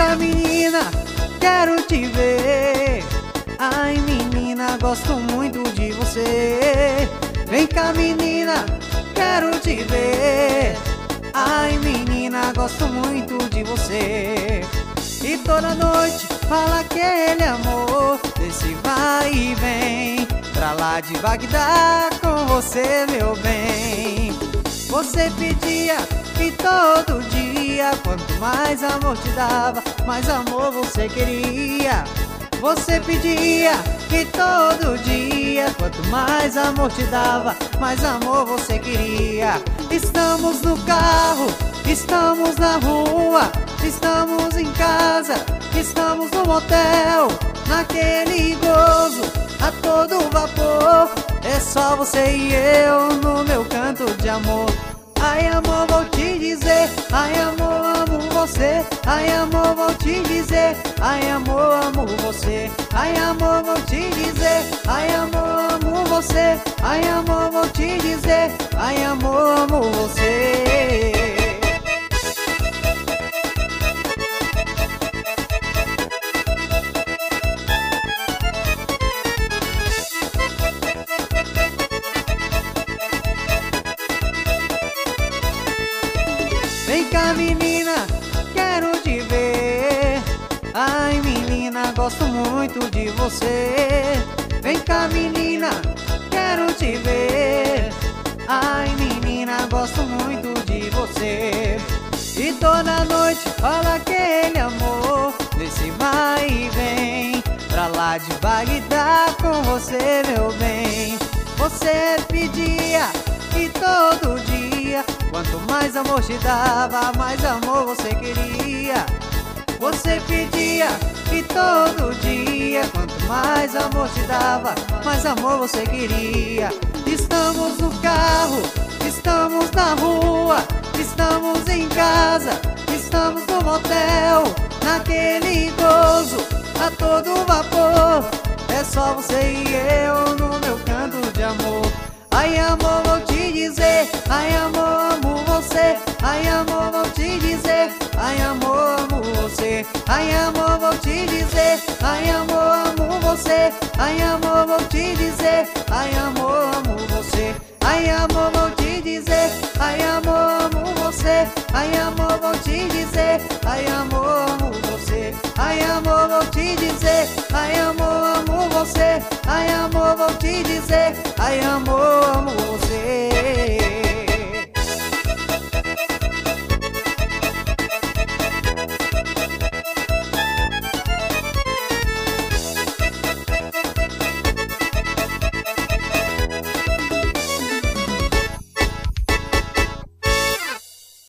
cá menina, quero te ver. Ai menina, gosto muito de você. Vem cá menina, quero te ver. Ai menina, gosto muito de você. E toda noite fala aquele amor, desse vai e vem, pra lá de Bagdá com você, meu bem. Você pedia que todo dia, quanto mais amor te dava, mais amor você queria. Você pedia que todo dia, quanto mais amor te dava, mais amor você queria. Estamos no carro, estamos na rua, estamos em casa, estamos no motel, naquele gozo, a todo vapor. É só você e eu no meu canto de amor. Ai amor, vou te dizer, ai amor, amo você. Ai amor, vou te dizer, ai amor, amo você. Ai amor, vou te dizer, ai amor, amo você. Ai amor, vou te dizer, ai amor, amo você. Vem cá menina, quero te ver. Ai menina, gosto muito de você. Vem cá menina, quero te ver. Ai menina, gosto muito de você. E toda noite fala aquele amor, desse vai e vem, pra lá de Bagdá com você, meu bem. Você pedia que todo dia, quanto mais amor te dava, mais amor você queria. Você pedia que todo dia, quanto mais amor te dava, mais amor você queria. Estamos no carro, estamos na rua, estamos em casa, estamos no motel, naquele gozo, a todo vapor. É só você e eu no meu canto de amor. Ai amor, vou te dizer, ai amor, amo você. Ai amor, vou te dizer, ai amor, amo você. Ai amor, vou te dizer, ai amor, amo você. Ai amor, vou te dizer, ai amor, amo você. Ai amor, vou te dizer, ai amor, amo você. Ai amor, vou te dizer, ai amor, amo você. Ai amor, vou te dizer,